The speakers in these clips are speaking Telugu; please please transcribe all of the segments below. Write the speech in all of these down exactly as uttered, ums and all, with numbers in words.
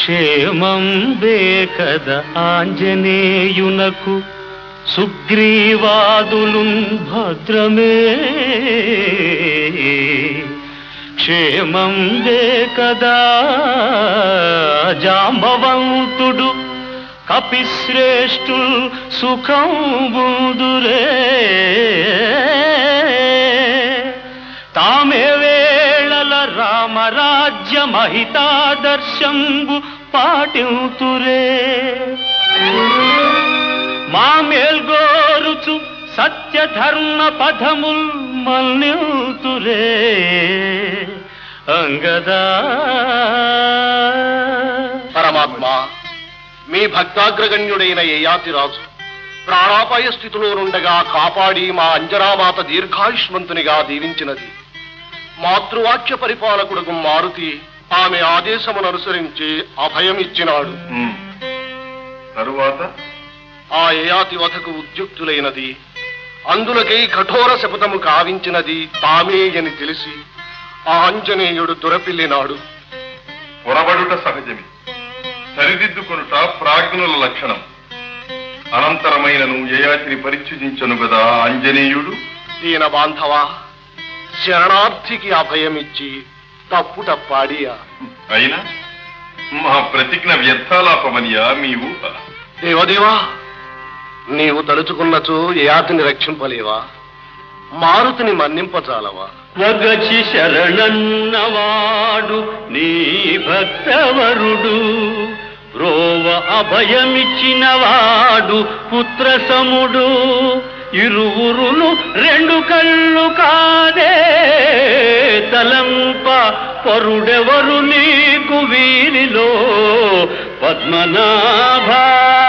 క్షేమం వేకద ఆంజనేయునకు సుగ్రీవాదులున్ భద్రమే క్షేమం వేకదా జాంబవంతుడు కపిశ్రేష్ఠు సుఖం బుదురే తామే వేళల రామరాజ్య మహితాదర్శంబు పాటింతురే మా మేల్గోరుచు సత్యధర్మ పథముల్ మల్నితురే అంగదా. పరమాత్మ, మీ భక్తాగ్రగణ్యుడైన యయాతి రాజు ప్రాణాపాయ స్థితిలో నుండగా కాపాడి మా అంజనామాత దీర్ఘాయుష్మంతునిగా దీవించినది. మాతృవాక్య పరిపాలకుడుగు మారుతి ఆమె ఆదేశమును అనుసరించి అభయమిచ్చినాడు. తరువాత ఆ యయాతి వధకు ఉద్యుక్తులైనది, అందులకై కఠోర శపథము కావించినది తామే అని తెలిసి ఆ ఆంజనేయుడు దురపిల్లినాడు. పొరబడుట సహజమే, సరిదిద్దుకొనుట ప్రాజ్ఞుల లక్షణం. అనంతరమైనను యయాతిని పరిచ్ఛిదించను గదా ఆంజనేయుడు. దీన బాంధవా, శరణార్థికి అభయమిచ్చి తప్పు తప్పాడియా? అయినా మా ప్రతిజ్ఞ వ్యర్థాలాపమనియా మీ ఊహ? దేవదేవా, నీవు తలుచుకున్నచో యయాతిని రక్షింపలేవా? మారుతిని మన్నింపచాలవా? వగచి శరణన్నవాడు నీ భక్తవరుడు రోవ అభయమిచ్చినవాడు పుత్రసముడు ఇరువురును రెండు కళ్ళు కాదే తలంప పరుడెవరు నీకు వీరిలో పద్మనాభా.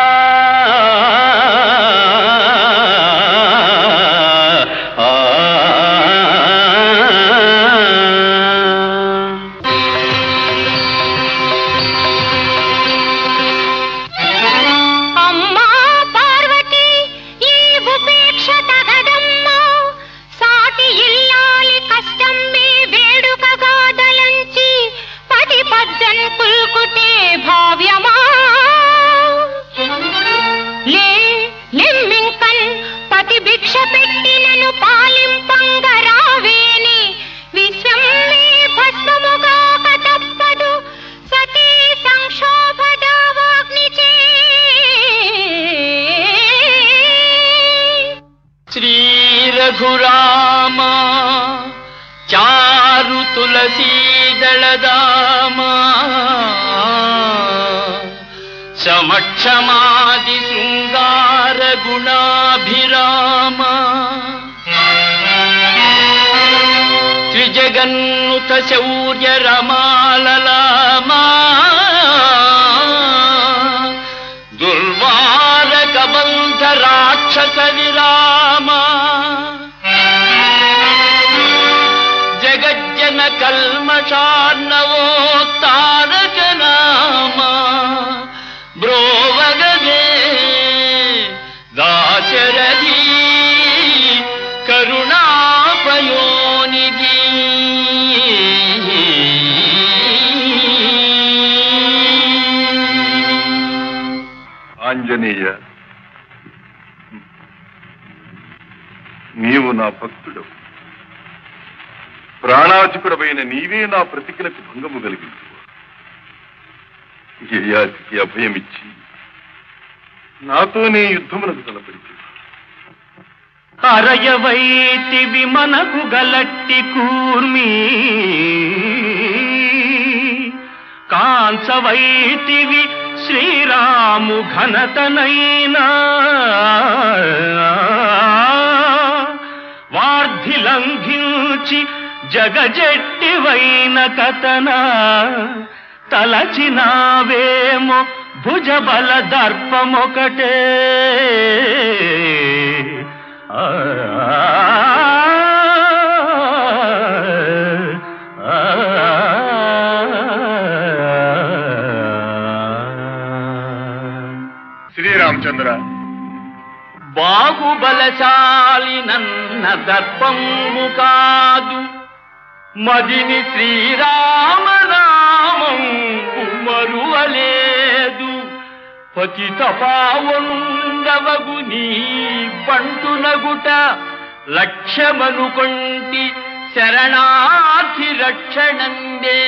రఘురామ చారు తులసీదళదామ సమక్షమాది శృంగార గుణాభిరామ త్రిజగన్నుత శౌర్య రమాలలామా దుర్వారక బంధ రాక్షస విరామ జగజ్జన కల్మషార్ణవో తారక నామ బ్రోవగదే దాశరథి కరుణాపయోనిధి. ఆంజనేయ, నీవు నా భక్తుడవు. ప్రాణాధికుడమైన నీవే నా ప్రతిజ్ఞకు భంగము కలిగించు. యయాతికి అభయమిచ్చి నాతోనే యుద్ధమునకు తలపరిచి అరయవైతివి మనకు గలట్టి కూర్మి కాంచవైతివి శ్రీరాము ఘనతనైనా వార్ధి లంఘించి జగజెట్టివైన కథన తలచినావేమో భుజబల దర్పమొకటే. శ్రీరామచంద్ర, బాహుబలశాలి నన్న దర్పంబు కాదు మదిని శ్రీరామనామం మరువలేదు. పతిత పావంగవగు నీ బంటునగుట లక్ష్యమనుకొంటి శరణార్థి రక్షణందే.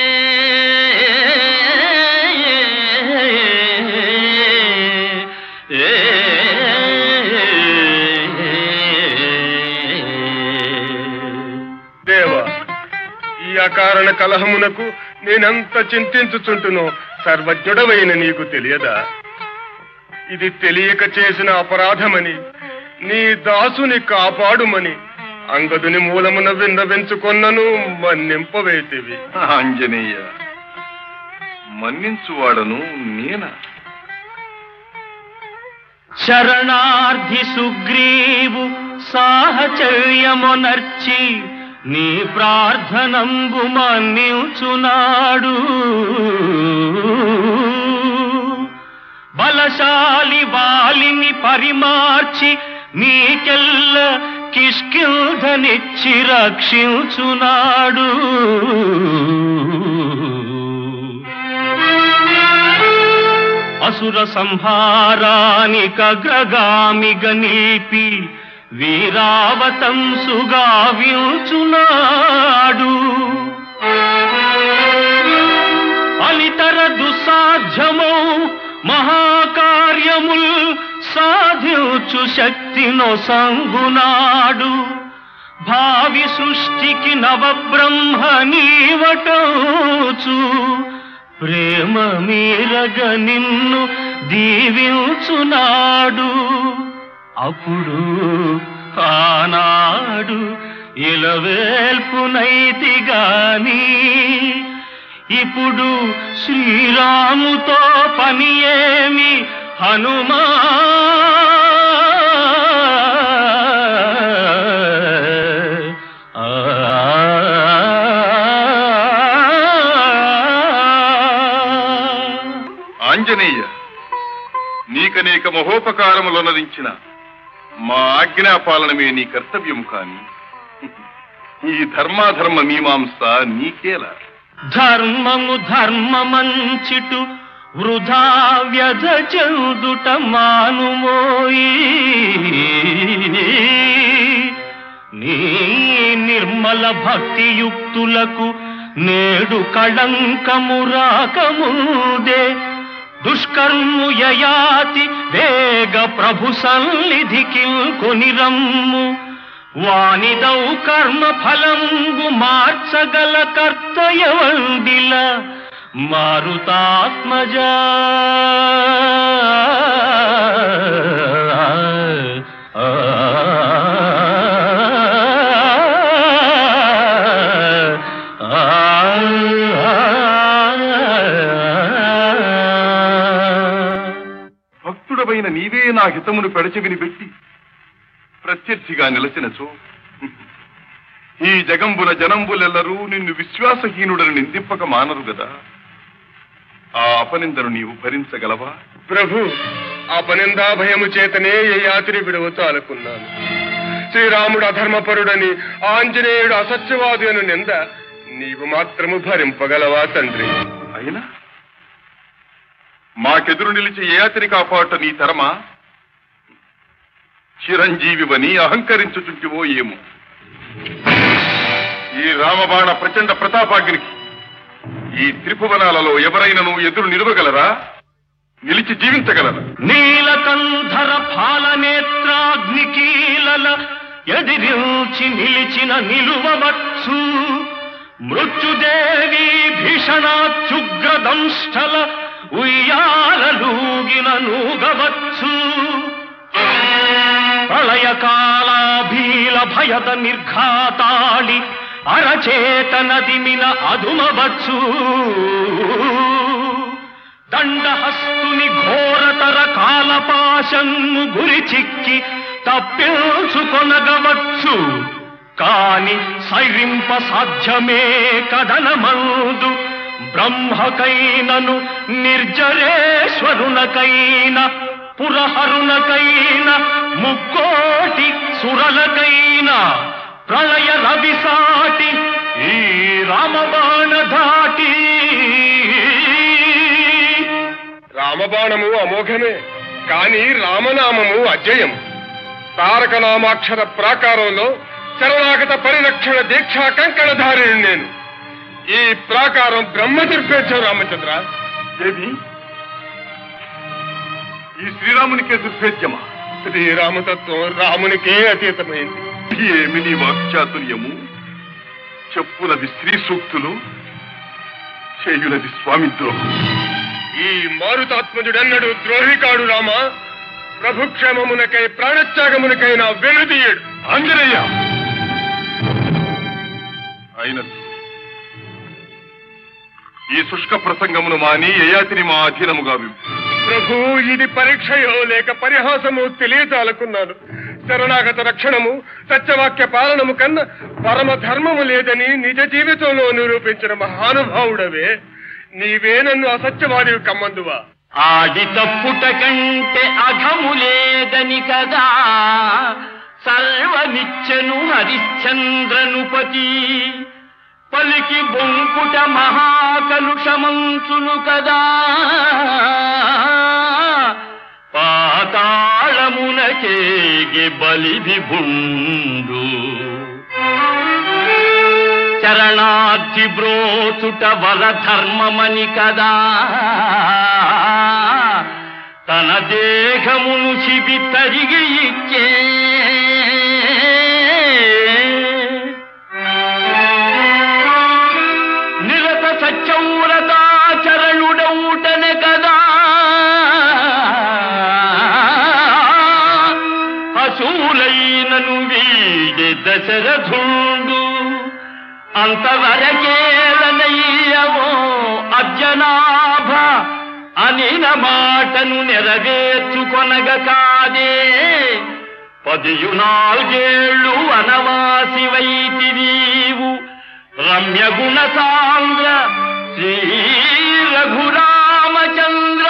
దేవా, ఈ అకారణ కలహమునకు నేనెంత చింతించుచుంటునో సర్వజ్ఞుడవైన నీకు తెలియదా? ఇది తెలియక చేసిన అపరాధమని, నీ దాసుని కాపాడుమని అంగదుని మూలమున విన్నవించుకొన్నను మన్నింపవేతివి. ఆంజనేయ, మన్నించువాడను నేనా? శరణార్థి సుగ్రీవు సాహచర్యమునర్చి నీ ప్రార్థనంబు మన్నించునాడు. బలశాలి వాలిని పరిమార్చి నీకెల్ల కిష్కింధనిచ్చి రక్షించునాడు. అసుర సంహారానికగ్రగామిగ నిలిపి వీరావతంసుగా వించునాడు. అనితర దుస్సాధ్యమౌ మహాకార్యముల్ సాధించు శక్తినో సంగునాడు. భావి సృష్టికి నవబ్రహ్మ నీవటోచు ప్రేమ మీరగ నిన్ను దీవించునాడు. అప్పుడు ఆనాడు ఇలవేల్పునైతి గాని ఇప్పుడు శ్రీరాముతో పని ఏమి హనుమా? ఆంజనేయ, నీకనేక మహోపకారములనరించిన మా ఆజ్ఞాపాలనమే నీ కర్తవ్యము కాని ఈ ధర్మాధర్మ మీమాంస నీకేలా? ధర్మము ధర్మమంచిటు వృధా వ్యధ చెందుట మానుమోయి. నీ నిర్మల భక్తియుక్తులకు నేడు కళంకము రాకముందే దుష్కర్ము యయాతి వేగ ప్రభు సన్నిధికి కొనిరమ్ము. వానిదౌ కర్మ ఫలంబు మార్చగల కర్తయవందిల మారుతాత్మజా. భక్తుడవైన నీవే నా హితమును పెడచెవిని పెట్టి ప్రత్యర్థిగా నిలచినచో ఈ జగంబుల జనంబులెల్లరూ నిన్ను విశ్వాసహీనుడని నిందింపక మానరు గదా. ఆ అపనిందను నీవు భరించగలవా? ప్రభు, అపనిందా భయము చేతనే ఏ యాత్రి విడవతో అనుకున్నాను. శ్రీరాముడు అధర్మపరుడని, ఆంజనేయుడు అసత్యవాది అని నింద నీవు మాత్రము భరింపగలవా తండ్రి? అయినా మాకెదురు నిలిచి ఏ యాత్రి కాపాట నీ తరమా? చిరంజీవివని అహంకరించుచుంటివో ఏమో. ఈ రామబాణ ప్రచండ ప్రతాపాగ్నికి ఈ త్రిభువనాలలో ఎవరైనను ఎదురు నిలవగలరా? నిలిచి జీవించగలరా? నీలకంధర పాలనేత్రాగ్నికీలల ఎదిరించి నిలిచిన నిలువవచ్చు. మృత్యుదేవి భీషణాత్యుగ్రదంష్టల ఉయ్యాలలూగిన నూగవచ్చు. ప్రళయకాలాభీల భయద నిర్ఘాతాళి అరచేతనదిమిన అదుమవచ్చు. దండహస్తుని ఘోరతర కాలపాశము గురి చిక్కి తప్పించుకొనగవచ్చు. కాని సైరింప సాధ్యమే కదనమందు బ్రహ్మకైనను నిర్జరేశ్వరునకైన పురహరునకైన ముక్కోటి సురలకైన ప్రళయ రవిసాటి ఈ రామబాణ ధాటి. రామబాణము అమోఘమే, కాని రామనామము అజయం. తారక నామాక్షర ప్రాకారంలో శరణాగత పరిరక్షణ దీక్షా కంకణధారిని నేను. ఈ ప్రాకారం బ్రహ్మదుర్భేద్యం రామచంద్ర. దేవి, ఈ శ్రీరామునికే దుర్భేద్యమా? శ్రీరామతత్వం రామునికే అతీతమైంది. ఏమి నీ వాక్చాతుర్యము! చెప్పులది శ్రీ సూక్తులు, చేయులది స్వామి ద్రోహం. ఈ మారుతాత్మజుడన్నడు ద్రోహికాడు రామ. ప్రభుక్షేమమునకై ప్రాణత్యాగమునకైనా వెనుదీయడు. ఆంజనేయ అయిన ఈ శుష్క ప్రసంగమును మాని యయాతిని మా అధీనముగా వింపు. ప్రభు, ఇది పరీక్షయో లేక పరిహాసము తెలియజాలకున్నాను. శరణాగత రక్షణము సత్యవాక్య పాలనము కన్నా పరమ ధర్మము లేదని నిజ జీవితంలో నిరూపించిన మహానుభావుడవే. నీవే నన్ను అసత్యవాదివి కమ్మందువా? ఆడి తప్పుట కంటే అఘము లేదని కదా సర్వనిచ్చెను హరిశ్చంద్రనుపతి. పలికి బొంకుట మహాకలుషమంచును కదా పాతాళమునకేగి బలి విభుండు. శరణార్థి బ్రోచుట వరధర్మమని కదా తన దేహమును శిబి తరిగి ఇచ్చే. నిరత సత్యవ్రతాచరణుడౌటనే కదా అసూలైనను వీడే దశరథుండు. అంతవరకేలనయ్యవో అర్జనాభ అనిన మాటను నెరవేర్చుకొనగ కాదే పదియు నాలుగేళ్లు వనవాసి వైతివీవు రమ్య గుణ సాంద్ర శ్రీ రఘురామచంద్ర.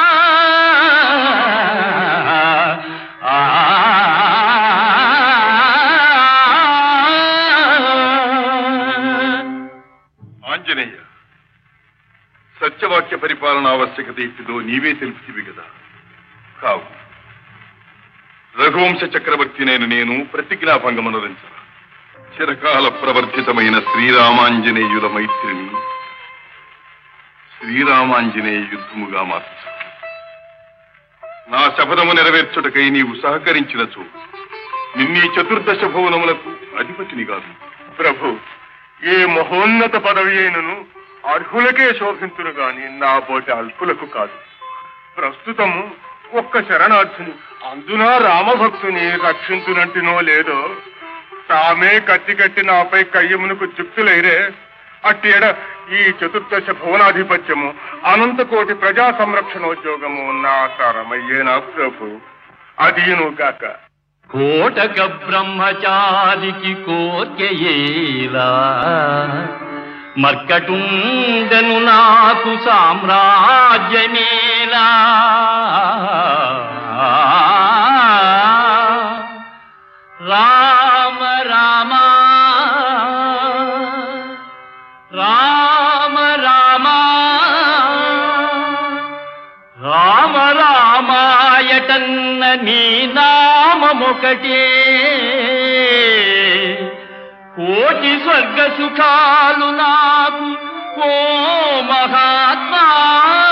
ఆంజనేయ, సత్యవాక్య పరిపాలన ఆవశ్యకత ఇట్టిదో నీవే తెలుపుతివి కదా. కావు, రఘువంశ చక్రవర్తినైన నేను ప్రతిజ్ఞాభంగమనురించ చిరకాల ప్రవర్తితమైన శ్రీరామాంజనేయుల మైత్రిని శ్రీరామాంజనేయ యుద్ధముగా మార్చు. నా శపథము నెరవేర్చుటకై నీవు సహకరించినచో నిన్నీ చతుర్దశ భువనములకు అధిపతిని కాదు. ప్రభు, ఏ మహోన్నత పదవి అయినను అర్హులకే శోభించును గాని నా పోటీ అల్పులకు కాదు. ప్రస్తుతము ఒక్క శరణార్థుని అందునా రామభక్తుని రక్షించునంటినో లేదో తామే కత్తి కట్టి నాపై కయ్యమునకు చుక్తులైరే. అట్టేడ ఈ చతుర్దశ భువనాధిపత్యము అనంతకోటి ప్రజా సంరక్షణోద్యోగము నా సారమయ్యేనా ప్రభు? అదీను గాక. కోటక బ్రహ్మచారికి కోర్కెయేలా మర్కటుండను నాకు సామ్రాజ్యమేలా. రామ రామ రామ రామ రామ రామాయటన్న నీ నామమొకటే కోటి స్వర్గ సుఖాలు నాకు ఓ మహాత్మా.